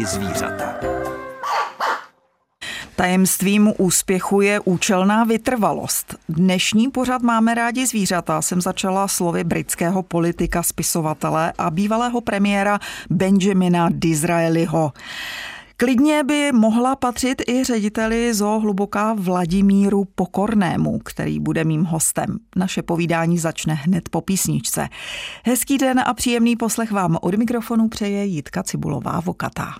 rádi zvířata. Tajemstvím úspěchu je účelná vytrvalost. Dnešní pořad Máme rádi zvířata jsem začala slovy britského politika, spisovatele a bývalého premiéra Benjamina Disraeliho. Klidně by mohla patřit i řediteli Zoo Hluboká Vladimíru Pokornému, který bude mým hostem. Naše povídání začne hned po písničce. Hezký den a příjemný poslech vám od mikrofonu přeje Jitka Cibulová-Vokatá.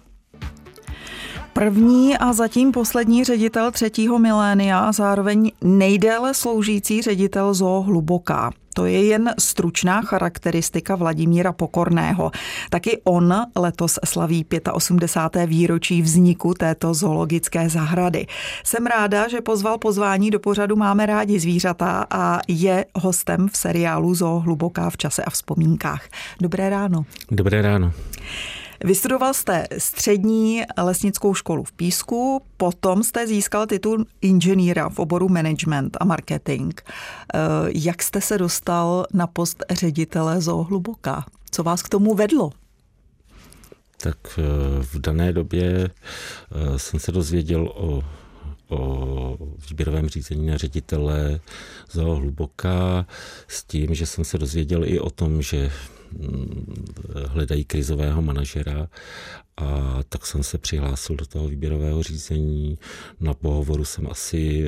První a zatím poslední ředitel třetího milénia a zároveň nejdéle sloužící ředitel Zoo Hluboká. To je jen stručná charakteristika Vladimíra Pokorného. Taky on letos slaví 85. výročí vzniku této zoologické zahrady. Jsem ráda, že pozval pozvání do pořadu Máme rádi zvířata a je hostem v seriálu Zoo Hluboká v čase a vzpomínkách. Dobré ráno. Dobré ráno. Vystudoval jste střední lesnickou školu v Písku, potom jste získal titul inženýra v oboru management a marketing. Jak jste se dostal na post ředitele Zoo Hluboká? Co vás k tomu vedlo? Tak v dané době jsem se dozvěděl o výběrovém řízení na ředitele Zoo Hluboká s tím, že jsem se dozvěděl i o tom, že hledají krizového manažera, a tak jsem se přihlásil do toho výběrového řízení. Na pohovoru jsem asi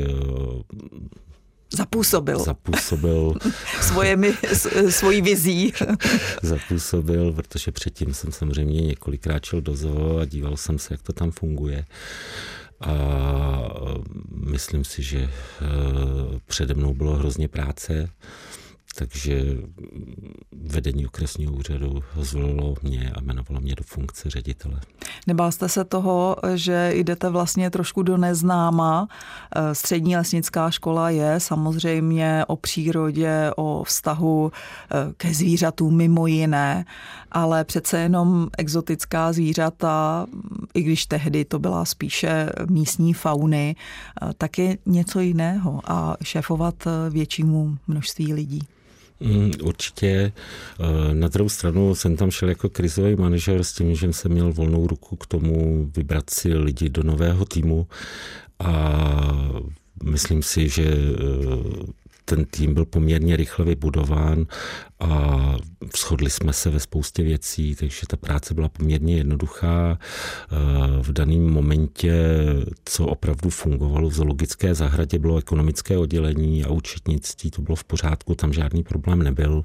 zapůsobil svojí vizí. Zapůsobil, protože předtím jsem samozřejmě několikrát šel do zoo a díval jsem se, jak to tam funguje. A myslím si, že přede mnou bylo hrozně práce, takže vedení okresního úřadu zvolilo mě a jmenovalo mě do funkce ředitele. Nebál jste se toho, že jdete vlastně trošku do neznáma? Střední lesnická škola je samozřejmě o přírodě, o vztahu ke zvířatům mimo jiné, ale přece jenom exotická zvířata, i když tehdy to byla spíše místní fauny, tak je něco jiného a šéfovat většímu množství lidí. Určitě. Na druhou stranu jsem tam šel jako krizový manažer s tím, že jsem měl volnou ruku k tomu vybrat si lidi do nového týmu a myslím si, že ten tým byl poměrně rychle vybudován a shodli jsme se ve spoustě věcí, takže ta práce byla poměrně jednoduchá. V daném momentě, co opravdu fungovalo v zoologické zahradě, bylo ekonomické oddělení a účetnictví, to bylo v pořádku, tam žádný problém nebyl.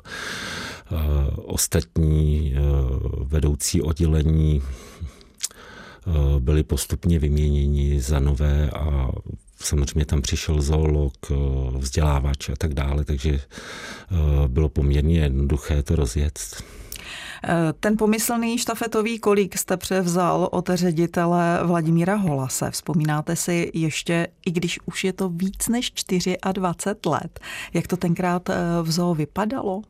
Ostatní vedoucí oddělení byli postupně vyměněni za nové a samozřejmě tam přišel zoolog, vzdělávač a tak dále, takže bylo poměrně jednoduché to rozjet. Ten pomyslný štafetový kolík jste převzal od ředitele Vladimíra Holase. Vzpomínáte si ještě, i když už je to víc než 24 let, jak to tenkrát v zoo vypadalo?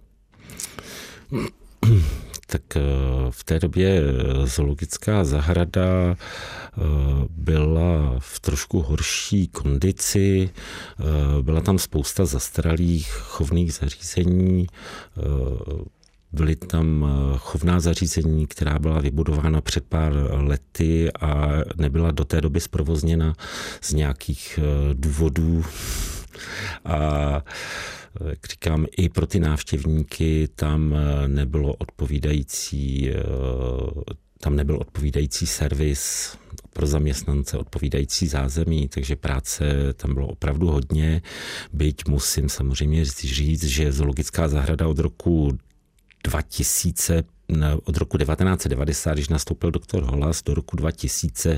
Tak v té době zoologická zahrada byla v trošku horší kondici, byla tam spousta zastaralých chovných zařízení, byly tam chovná zařízení, která byla vybudována před pár lety a nebyla do té doby zprovozněna z nějakých důvodů. A jak říkám, i pro ty návštěvníky tam nebyl odpovídající servis, pro zaměstnance odpovídající zázemí, takže práce tam bylo opravdu hodně. Byť musím samozřejmě říct, že zoologická zahrada od roku 1990, když nastoupil doktor Holas, do roku 2000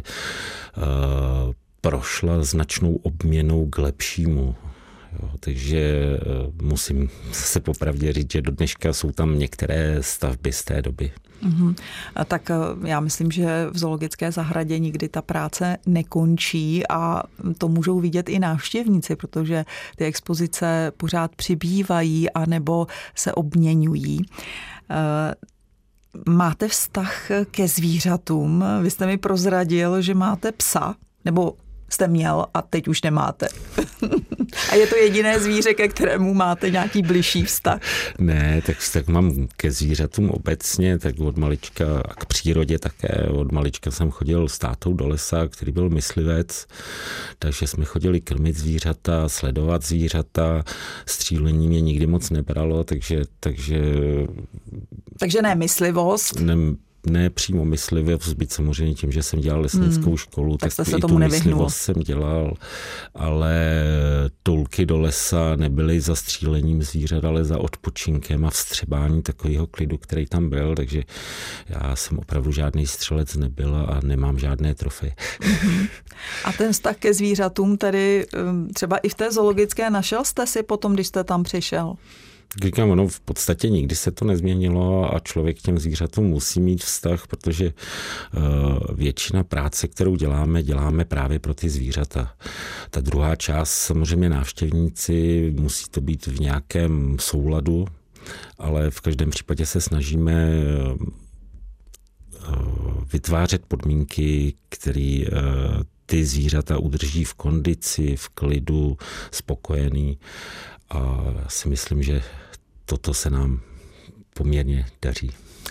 prošla značnou obměnou k lepšímu. Jo, takže musím se popravdě říct, že do dneška jsou tam některé stavby z té doby. A tak já myslím, že v zoologické zahradě nikdy ta práce nekončí a to můžou vidět i návštěvníci, protože ty expozice pořád přibývají anebo se obměňují. Máte vztah ke zvířatům? Vy jste mi prozradil, že máte psa, nebo jste měl a teď už nemáte. A je to jediné zvíře, ke kterému máte nějaký bližší vztah? Ne, tak mám ke zvířatům obecně, tak od malička a k přírodě také. Od malička jsem chodil s tátou do lesa, který byl myslivec, takže jsme chodili krmit zvířata, sledovat zvířata, střílení mě nikdy moc nebralo, takže ne myslivost? Ne přímo myslivost, byť samozřejmě tím, že jsem dělal lesnickou školu, tak jste se i tomu tu nevyhnul. myslivost jsem dělal, ale toulky do lesa nebyly za střílením zvířat, ale za odpočinkem a vstřebání takového klidu, který tam byl, takže já jsem opravdu žádný střelec nebyl a nemám žádné trofeje. A ten vztah ke zvířatům tedy třeba i v té zoologické našel jste si potom, když jste tam přišel? Říkám, ono v podstatě nikdy se to nezměnilo a člověk k těm zvířatům musí mít vztah, protože většina práce, kterou děláme právě pro ty zvířata. Ta druhá část, samozřejmě návštěvníci, musí to být v nějakém souladu, ale v každém případě se snažíme vytvářet podmínky, které ty zvířata udrží v kondici, v klidu, spokojený. A já si myslím, že toto se nám poměrně daří.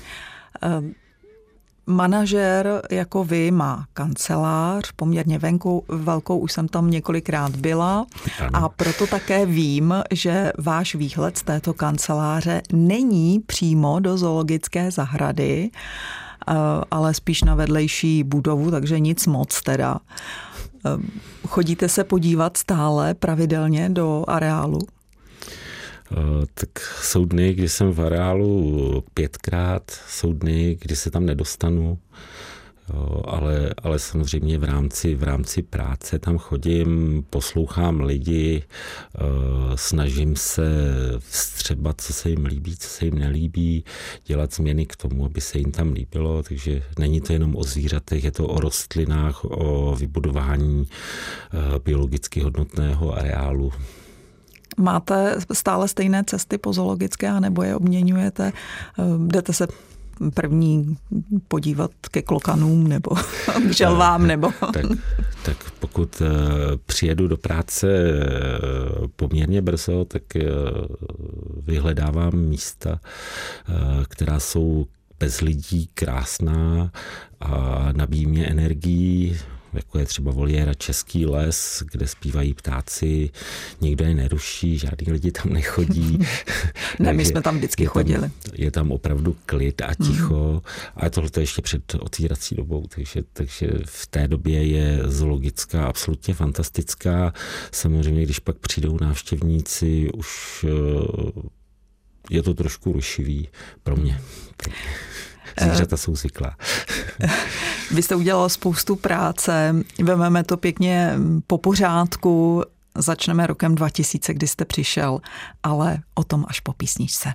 Manažer jako vy má kancelář, poměrně velkou, už jsem tam několikrát byla. Ano. A proto také vím, že váš výhled z této kanceláře není přímo do zoologické zahrady, ale spíš na vedlejší budovu, takže nic moc teda. Chodíte se podívat stále pravidelně do areálu? Tak jsou dny, kdy jsem v areálu 5krát, jsou dny, kdy se tam nedostanu, ale samozřejmě v rámci práce tam chodím, poslouchám lidi, snažím se vstřebat, co se jim líbí, co se jim nelíbí, dělat změny k tomu, aby se jim tam líbilo, takže není to jenom o zvířatech, je to o rostlinách, o vybudování biologicky hodnotného areálu. Máte stále stejné cesty po zoologické, anebo je obměňujete? Jdete se první podívat ke klokanům nebo k želvám? Nebo... Tak pokud přijedu do práce poměrně brzo, tak vyhledávám místa, která jsou bez lidí, krásná a nabíjí mě energií, jako je třeba voliéra Český les, kde zpívají ptáci, nikdo je neruší, žádný lidi tam nechodí. Ne, my jsme tam vždycky chodili. Je tam opravdu klid a ticho, ale tohle je ještě před otvírací dobou, takže v té době je zoologická absolutně fantastická. Samozřejmě, když pak přijdou návštěvníci, už je to trošku rušivý pro mě. Zvířata jsou zvyklá. Vy jste udělal spoustu práce, vezmeme to pěkně po pořádku, začneme rokem 2000, kdy jste přišel, ale o tom až po písničce.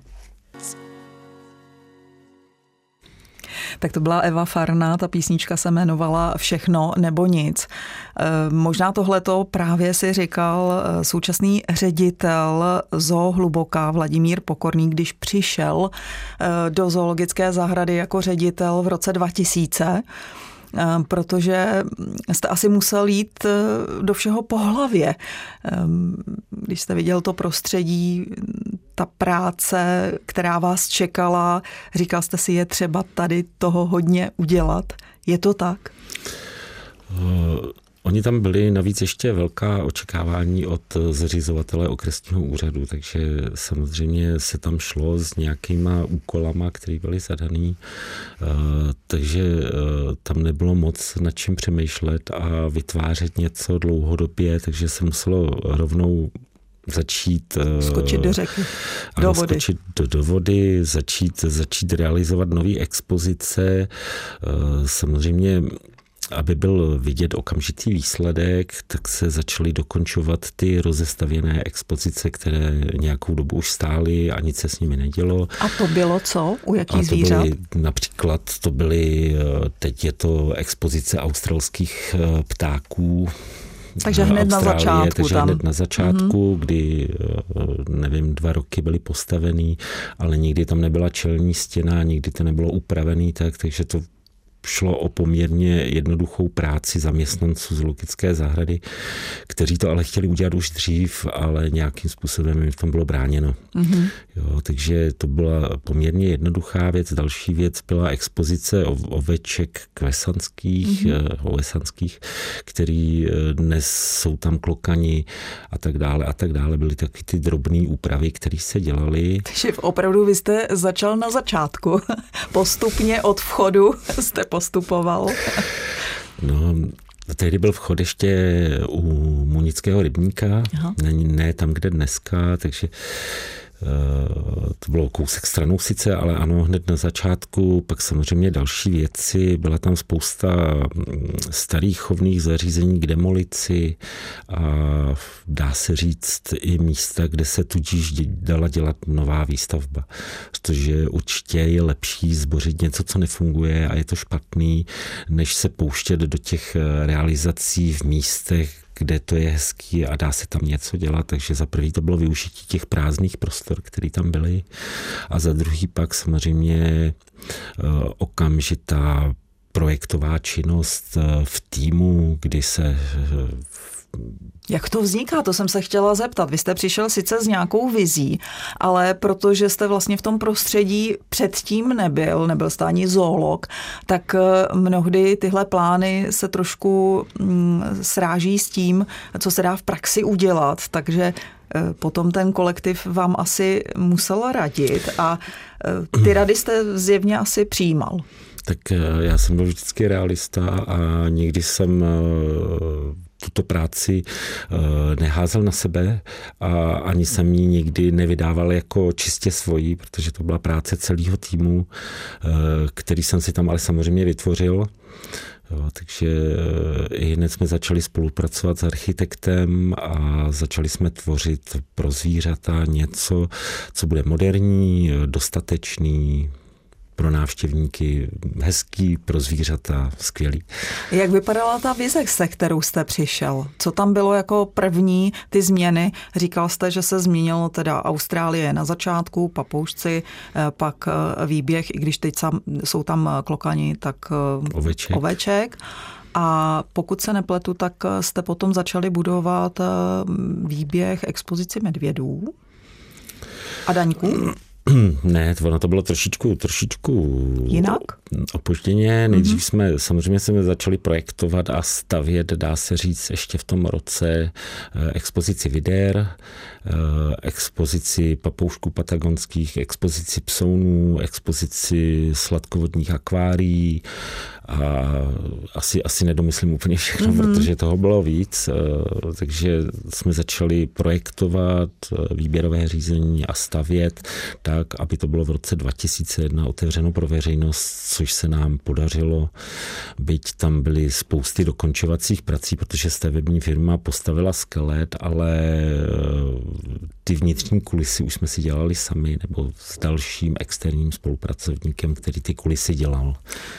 Tak to byla Eva Farná, ta písnička se jmenovala Všechno nebo nic. Možná tohleto právě si říkal současný ředitel Zoo Hluboká Vladimír Pokorný, když přišel do zoologické zahrady jako ředitel v roce 2000, protože jste asi musel jít do všeho po hlavě. Když jste viděl to prostředí, ta práce, která vás čekala, říkal jste si, je třeba tady toho hodně udělat. Je to tak? Oni tam byli navíc ještě velká očekávání od zřizovatele okresního úřadu, takže samozřejmě se tam šlo s nějakýma úkolama, které byly zadaný, takže tam nebylo moc nad čím přemýšlet a vytvářet něco dlouhodobě, takže se muselo rovnou začít skočit do řeky, do vody. Skočit do vody, začít realizovat nové expozice. Samozřejmě, aby byl vidět okamžitý výsledek, tak se začaly dokončovat ty rozestavěné expozice, které nějakou dobu už stály a nic se s nimi nedělo. A to bylo co? U jakých zvířat? Například to byly, teď je to expozice australských ptáků. Takže hned na začátku takže tam. Hned na začátku, kdy, nevím, 2 roky byly postavený, ale nikdy tam nebyla čelní stěna, nikdy to nebylo upravený, takže to šlo o poměrně jednoduchou práci zaměstnanců zoologické zahrady, kteří to ale chtěli udělat už dřív, ale nějakým způsobem jim v tom bylo bráněno. Jo, takže to byla poměrně jednoduchá věc. Další věc byla expozice oveček kvesanských, který dnes jsou tam klokani a tak dále. Byly taky ty drobné úpravy, které se dělaly. Takže opravdu vy jste začal na začátku. Postupně od vchodu jste postupoval. No, tehdy byl vchod ještě u Munického rybníka, ne tam, kde dneska, takže to bylo kousek stranou sice, ale ano, hned na začátku, pak samozřejmě další věci, byla tam spousta starých chovných zařízení k demolici a dá se říct i místa, kde se tudíž dala dělat nová výstavba. Protože určitě je lepší zbořit něco, co nefunguje a je to špatný, než se pouštět do těch realizací v místech, kde to je hezký a dá se tam něco dělat. Takže za prvý to bylo využití těch prázdných prostor, které tam byly. A za druhý pak samozřejmě okamžitá projektová činnost v týmu, kdy se... Jak to vzniká? To jsem se chtěla zeptat. Vy jste přišel sice s nějakou vizí, ale protože jste vlastně v tom prostředí předtím nebyl jste ani zoolog, tak mnohdy tyhle plány se trošku sráží s tím, co se dá v praxi udělat, takže potom ten kolektiv vám asi musel radit a ty rady jste zjevně asi přijímal. Tak já jsem byl vždycky realista a nikdy jsem tuto práci neházel na sebe a ani jsem ji nikdy nevydával jako čistě svoji, protože to byla práce celého týmu, který jsem si tam ale samozřejmě vytvořil. Jo, takže i hned jsme začali spolupracovat s architektem a začali jsme tvořit pro zvířata něco, co bude moderní, dostatečný, pro návštěvníky, hezký, pro zvířata, skvělý. Jak vypadala ta vize, se kterou jste přišel? Co tam bylo jako první ty změny? Říkal jste, že se změnilo teda Austrálie na začátku, papoušci, pak výběh, i když teď jsou tam klokani, tak oveček. A pokud se nepletu, tak jste potom začali budovat výběh expozici medvědů a daňků? Ne, ono to bylo trošičku jinak? Opožděně. Nejdřív jsme začali projektovat a stavět, dá se říct, ještě v tom roce expozici vider, expozici papoušků patagonských, expozici psounů, expozici sladkovodních akvárií a asi nedomyslím úplně všechno, protože toho bylo víc, takže jsme začali projektovat výběrové řízení a stavět tak, aby to bylo v roce 2001 otevřeno pro veřejnost, což se nám podařilo, byť tam byly spousty dokončovacích prací, protože stavební firma postavila skelet, ale ty vnitřní kulisy už jsme si dělali sami, nebo s dalším externím spolupracovníkem, který ty kulisy dělal.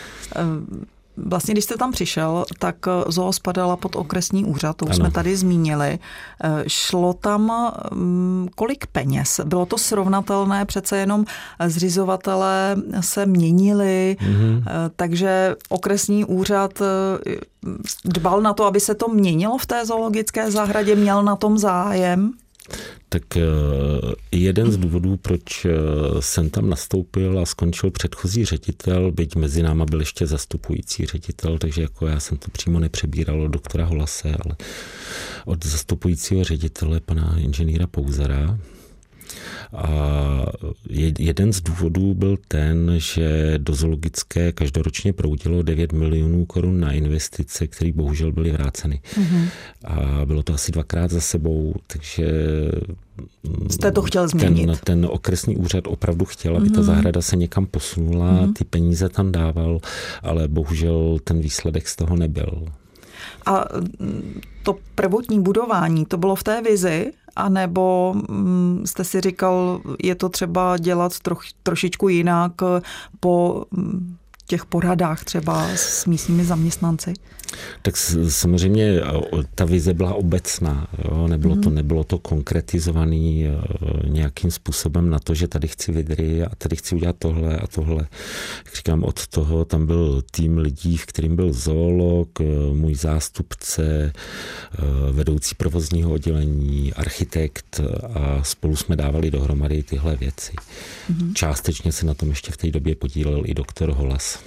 Vlastně, když jste tam přišel, tak zoo spadala pod okresní úřad, to už jsme tady zmínili. Šlo tam kolik peněz? Bylo to srovnatelné? Přece jenom zřizovatelé se měnili, takže okresní úřad dbal na to, aby se to měnilo v té zoologické zahradě, měl na tom zájem? Tak jeden z důvodů, proč jsem tam nastoupil a skončil předchozí ředitel, byť mezi náma byl ještě zastupující ředitel, takže jako já jsem to přímo nepřebíral od doktora Holase, ale od zastupujícího ředitele, pana inženýra Pouzara. A jeden z důvodů byl ten, že do zoologické každoročně proudilo 9 milionů korun na investice, které bohužel byly vráceny. A bylo to asi 2krát za sebou, takže jste to chtěl změnit? Ten okresní úřad opravdu chtěl, aby ta zahrada se někam posunula, ty peníze tam dával, ale bohužel ten výsledek z toho nebyl. A to prvotní budování, to bylo v té vizi, anebo jste si říkal, je to třeba dělat trošičku jinak po těch poradách třeba s místními zaměstnanci? Tak samozřejmě ta vize byla obecná. Jo? Nebylo to konkretizovaný nějakým způsobem na to, že tady chci vidry a tady chci udělat tohle a tohle. Jak říkám, od toho tam byl tým lidí, v kterým byl zoolog, můj zástupce, vedoucí provozního oddělení, architekt a spolu jsme dávali dohromady tyhle věci. Částečně se na tom ještě v té době podílel i doktor Holas.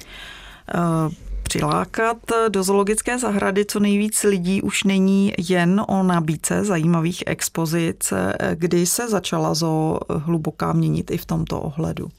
Přilákat do zoologické zahrady co nejvíc lidí už není jen o nabídce zajímavých expozic, kdy se začala Zoo Hluboká měnit i v tomto ohledu.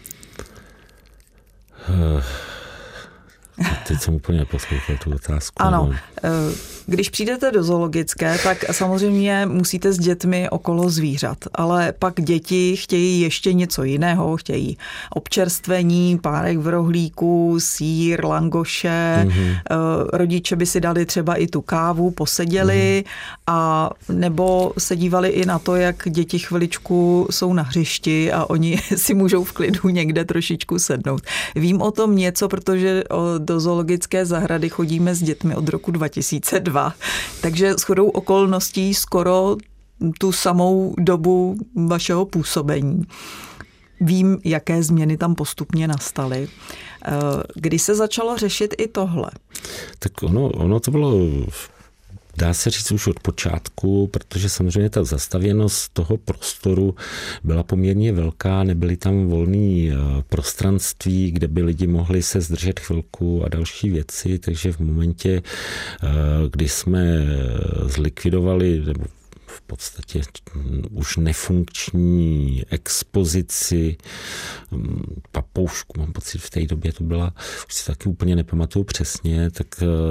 Teď jsem úplně neposlouchal tu otázku. Ano, když přijdete do zoologické, tak samozřejmě musíte s dětmi okolo zvířat, ale pak děti chtějí ještě něco jiného, chtějí občerstvení, párek v rohlíku, sýr, langoše, rodiče by si dali třeba i tu kávu, poseděli a nebo se dívali i na to, jak děti chviličku jsou na hřišti a oni si můžou v klidu někde trošičku sednout. Vím o tom něco, protože do zoologické zahrady chodíme s dětmi od roku 2002, takže shodou okolností skoro tu samou dobu vašeho působení. Vím, jaké změny tam postupně nastaly. Kdy se začalo řešit i tohle? Tak ono to bylo, dá se říct, už od počátku, protože samozřejmě ta zastavěnost toho prostoru byla poměrně velká, nebyly tam volné prostranství, kde by lidi mohli se zdržet chvilku a další věci, takže v momentě, kdy jsme zlikvidovali nebo v podstatě už nefunkční expozici papoušku, mám pocit, v té době to byla, už si taky úplně nepamatuju přesně, tak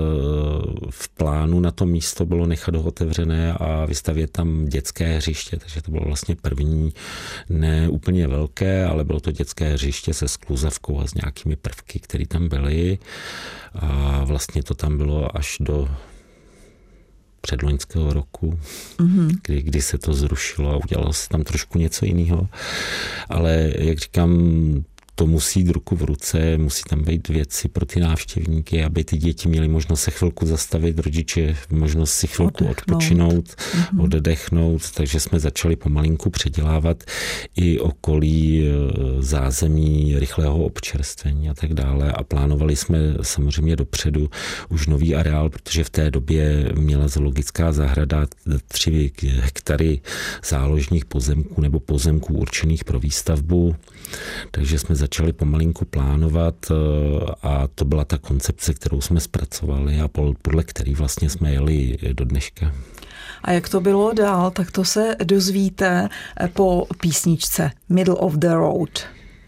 v plánu na to místo bylo nechat ho otevřené a vystavět tam dětské hřiště, takže to bylo vlastně první, ne úplně velké, ale bylo to dětské hřiště se skluzavkou a s nějakými prvky, které tam byly a vlastně to tam bylo až do předloňského roku, kdy se to zrušilo a udělalo se tam trošku něco jiného. Ale jak říkám, to musí jít ruku v ruce, musí tam být věci pro ty návštěvníky, aby ty děti měly možnost se chvilku zastavit, rodiče možnost si chvilku odpočinout, oddechnout, takže jsme začali pomalinku předělávat i okolí zázemí rychlého občerstvení a tak dále a plánovali jsme samozřejmě dopředu už nový areál, protože v té době měla zoologická zahrada 3 hektary záložních pozemků nebo pozemků určených pro výstavbu, takže jsme začali pomalinku plánovat a to byla ta koncepce, kterou jsme zpracovali a podle který vlastně jsme jeli do dneška. A jak to bylo dál, tak to se dozvíte po písničce Middle of the Road.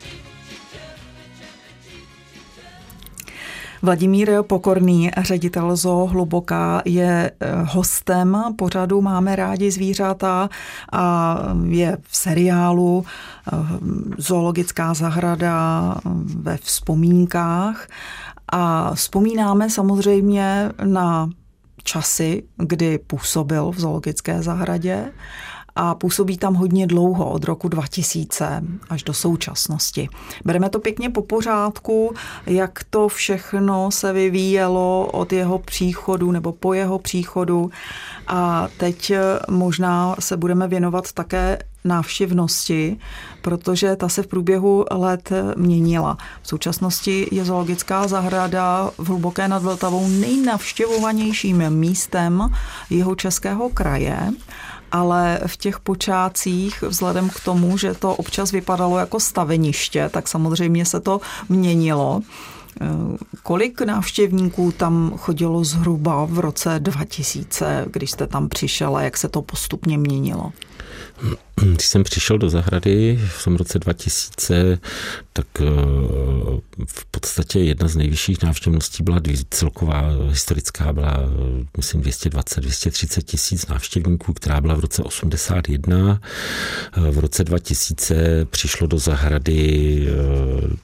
Vladimír Pokorný, ředitel Zoo Hluboká, je hostem pořadu Máme rádi zvířata a je v seriálu Zoologická zahrada ve vzpomínkách. A vzpomínáme samozřejmě na časy, kdy působil v zoologické zahradě a působí tam hodně dlouho, od roku 2000 až do současnosti. Bereme to pěkně po pořádku, jak to všechno se vyvíjelo od jeho příchodu nebo po jeho příchodu. A teď možná se budeme věnovat také návštěvnosti, protože ta se v průběhu let měnila. V současnosti je zoologická zahrada v Hluboké nad Vltavou nejnavštěvovanějším místem Jihočeského kraje, ale v těch počátcích, vzhledem k tomu, že to občas vypadalo jako staveniště, tak samozřejmě se to měnilo. Kolik návštěvníků tam chodilo zhruba v roce 2000, když jste tam přišel a jak se to postupně měnilo? Když jsem přišel do zahrady v tom roce 2000, tak v podstatě jedna z nejvyšších návštěvností byla celková historická, byla myslím 220-230 tisíc návštěvníků, která byla v roce 81. V roce 2000 přišlo do zahrady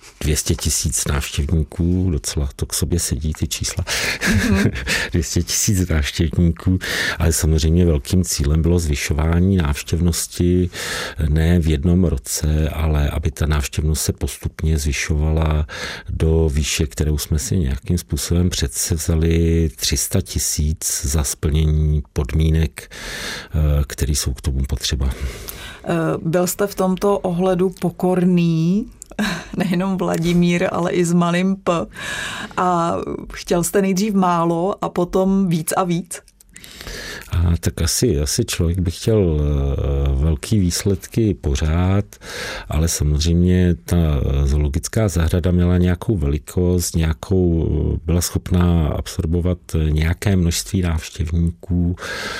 200 000 návštěvníků, docela to k sobě sedí ty čísla, 200 000 návštěvníků, ale samozřejmě velkým cílem bylo zvyšování návštěvnosti ne v jednom roce, ale aby ta návštěvnost se postupně zvyšovala do výše, kterou jsme si nějakým způsobem předsevzali, 300 000 za splnění podmínek, které jsou k tomu potřeba. Byl jste v tomto ohledu pokorný, nejenom Vladimír, ale i s malým P. A chtěl jste nejdřív málo a potom víc a víc? Tak asi člověk by chtěl velký výsledky pořád, ale samozřejmě ta zoologická zahrada měla nějakou velikost, byla schopná absorbovat nějaké množství návštěvníků.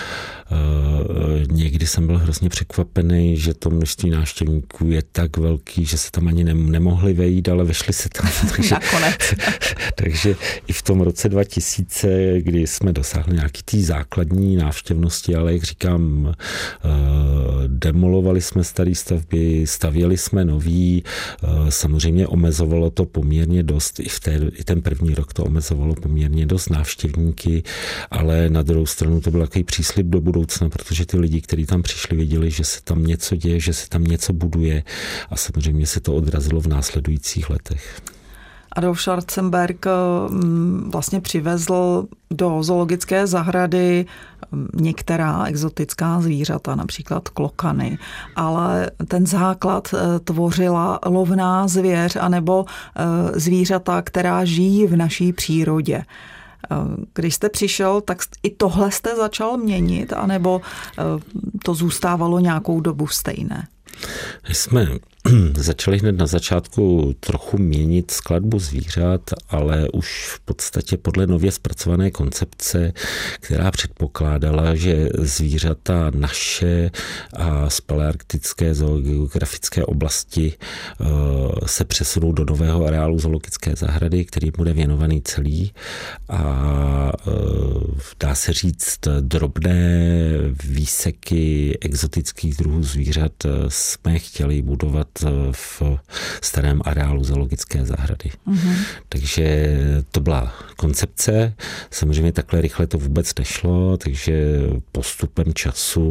Někdy jsem byl hrozně překvapený, že to množství návštěvníků je tak velký, že se tam ani nemohli vejít, ale vešli se tam. Takže i v tom roce 2000, kdy jsme dosáhli nějaký té základní návštěvnosti, ale jak říkám, demolovali jsme staré stavby, stavěli jsme nový, samozřejmě omezovalo to poměrně dost, i ten první rok to omezovalo poměrně dost návštěvníky, ale na druhou stranu to byl takový příslib do budoucna, protože ty lidi, kteří tam přišli, věděli, že se tam něco děje, že se tam něco buduje a samozřejmě se to odrazilo v následujících letech. Adolf Schwarzenberg vlastně přivezl do zoologické zahrady některá exotická zvířata, například klokany, ale ten základ tvořila lovná zvěř anebo zvířata, která žijí v naší přírodě. Když jste přišel, tak i tohle jste začal měnit, anebo to zůstávalo nějakou dobu stejné? Jsme začali hned na začátku trochu měnit skladbu zvířat, ale už v podstatě podle nově zpracované koncepce, která předpokládala, že zvířata naše a z palearktické zoogeografické oblasti se přesunou do nového areálu zoologické zahrady, který bude věnovaný celý a dá se říct drobné výseky exotických druhů zvířat jsme chtěli budovat v starém areálu zoologické zahrady. Mm-hmm. Takže to byla koncepce. Samozřejmě takhle rychle to vůbec nešlo, takže postupem času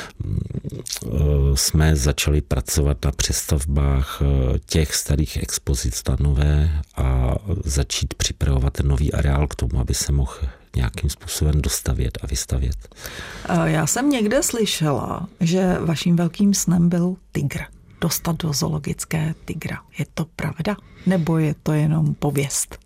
jsme začali pracovat na přestavbách těch starých expozic na nové a začít připravovat ten nový areál k tomu, aby se mohl nějakým způsobem dostavět a vystavět. Já jsem někde slyšela, že vaším velkým snem byl tygr. Dostat do zoologické tygra. Je to pravda? Nebo je to jenom pověst?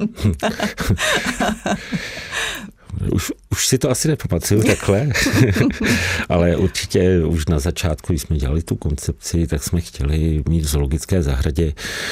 Už si to asi nepamatuju takhle, ale určitě už na začátku, když jsme dělali tu koncepci, tak jsme chtěli mít v zoologické zahradě,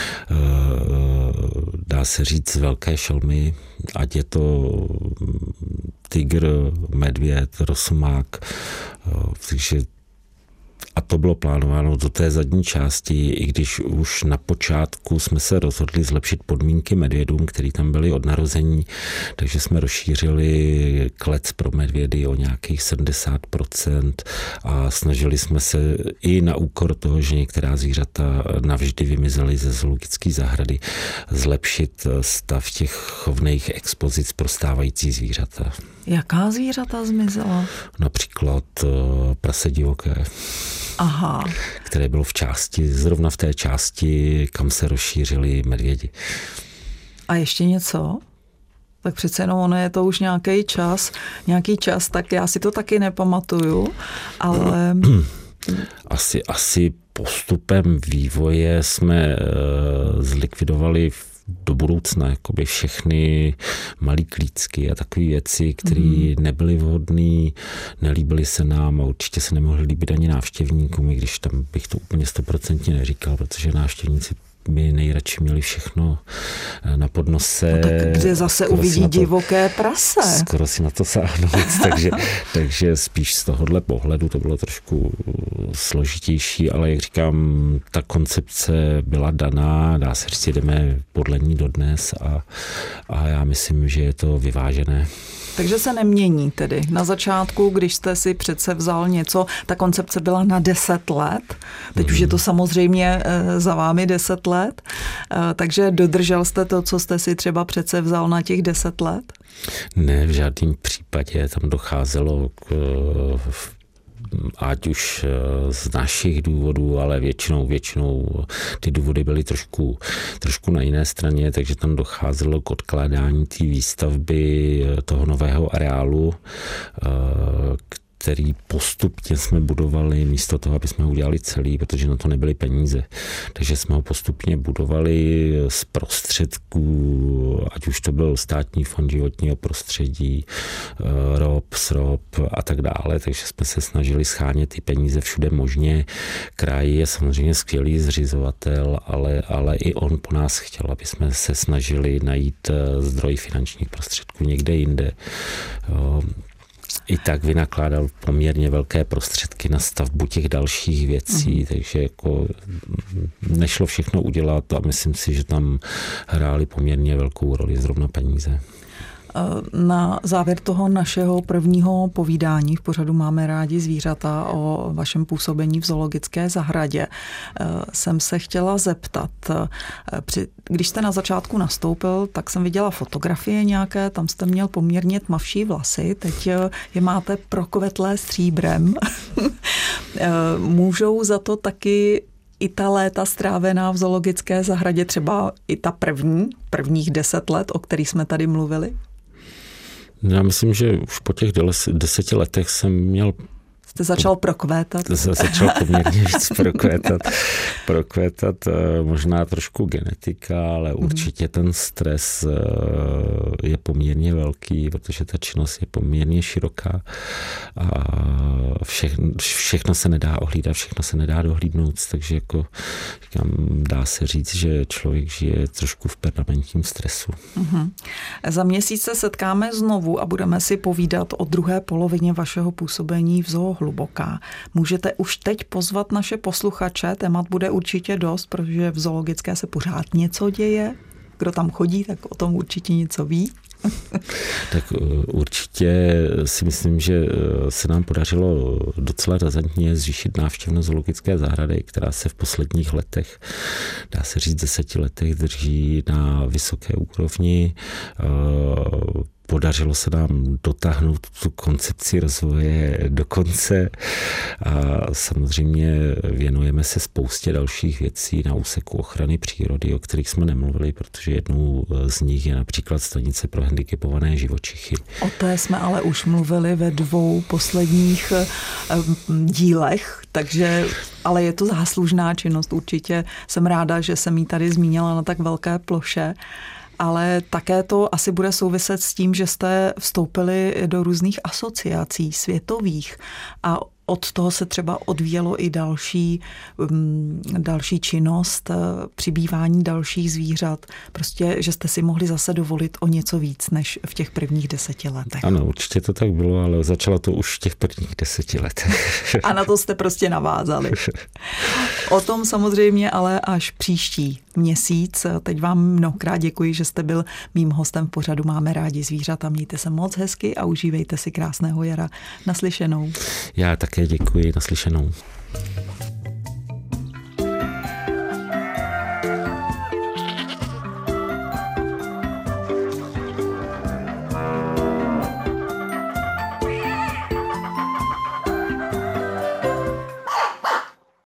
dá se říct, velké šelmy, ať je to tygr, medvěd, rosomák, takže a to bylo plánováno do té zadní části, i když už na počátku jsme se rozhodli zlepšit podmínky medvědům, který tam byli od narození, takže jsme rozšířili klec pro medvědy o nějakých 70% a snažili jsme se i na úkor toho, že některá zvířata navždy vymizely ze zoologické zahrady, zlepšit stav těch chovných expozic pro stávající zvířata. Jaká zvířata zmizela? Například prase divoké. Aha. Které bylo zrovna v té části, kam se rozšířili medvědi. A ještě něco? Tak přece jenom ono je to už nějaký čas, tak já si to taky nepamatuju, ale... Asi postupem vývoje jsme zlikvidovali do budoucna jakoby všechny malý klícky a takové věci, které nebyly vhodné, nelíbily se nám a určitě se nemohly líbit ani návštěvníkům, i když tam bych to úplně 100% neříkal, protože návštěvníci by nejradši měli všechno na podnose. No tak kde zase uvidí divoké prase? Skoro si na to sáhnout, takže spíš z tohohle pohledu to bylo trošku složitější, ale jak říkám, ta koncepce byla daná, dá se říct, jdeme podle ní dodnes a já myslím, že je to vyvážené. Takže se nemění tedy. Na začátku, když jste si přece vzal něco, ta koncepce byla na 10 let. Teď už je to samozřejmě za vámi 10 let. Takže dodržel jste to, co jste si třeba přece vzal na těch 10 let? Ne, v žádném případě. Tam docházelo ať už z našich důvodů, ale většinou ty důvody byly trošku na jiné straně, takže tam docházelo k odkládání té výstavby toho nového areálu, který postupně jsme budovali místo toho, aby jsme ho udělali celý, protože na to nebyly peníze. Takže jsme ho postupně budovali z prostředků, ať už to byl Státní fond životního prostředí, SROP a tak dále, takže jsme se snažili schánět ty peníze všude možně. Kraj je samozřejmě skvělý zřizovatel, ale i on po nás chtěl, aby jsme se snažili najít zdroj finančních prostředků někde jinde. I tak vynakládal poměrně velké prostředky na stavbu těch dalších věcí, takže jako nešlo všechno udělat a myslím si, že tam hrály poměrně velkou roli zrovna peníze. Na závěr toho našeho prvního povídání v pořadu Máme rádi zvířata o vašem působení v zoologické zahradě jsem se chtěla zeptat. Když jste na začátku nastoupil, tak jsem viděla fotografie nějaké, tam jste měl poměrně tmavší vlasy, teď je máte prokvetlé stříbrem. Můžou za to taky i ta léta strávená v zoologické zahradě, třeba i ta prvních 10 let, o kterých jsme tady mluvili? Já myslím, že už po těch 10 letech jsem měl... Jste začal prokvétat? Začal poměrně víc prokvétat možná trošku genetika, ale určitě ten stres je poměrně velký, protože ta činnost je poměrně široká a všechno se nedá ohlídat, všechno se nedá dohlídnout, takže jako říkám, dá se říct, že člověk žije trošku v permanentním stresu. Za měsíc se setkáme znovu a budeme si povídat o druhé polovině vašeho působení v Zoo Hluboká. Můžete už teď pozvat naše posluchače, témat bude určitě dost, protože v zoologické se pořád něco děje. Kdo tam chodí, tak o tom určitě něco ví. Tak určitě si myslím, že se nám podařilo docela razantně zvýšit návštěvnost zoologické zahrady, která se v posledních letech, dá se říct 10 letech, drží na vysoké úrovni. Podařilo se nám dotáhnout tu koncepci rozvoje do konce a samozřejmě věnujeme se spoustě dalších věcí na úseku ochrany přírody, o kterých jsme nemluvili, protože jednou z nich je například stanice pro handicapované živočichy. O té jsme ale už mluvili ve 2 posledních dílech, takže ale je to záslužná činnost. Určitě jsem ráda, že jsem ji tady zmínila na tak velké ploše. Ale také to asi bude souviset s tím, že jste vstoupili do různých asociací světových a od toho se třeba odvíjelo i další činnost, přibývání dalších zvířat. Prostě, že jste si mohli zase dovolit o něco víc, než v těch prvních 10 letech. Ano, určitě to tak bylo, ale začalo to už v těch prvních 10 letech. A na to jste prostě navázali. O tom samozřejmě ale až příští měsíc. Teď vám mnohokrát děkuji, že jste byl mým hostem v pořadu Máme rádi zvířata. Mějte se moc hezky a užívejte si krásného jara. Naslyšenou. Já také děkuji, naslyšenou.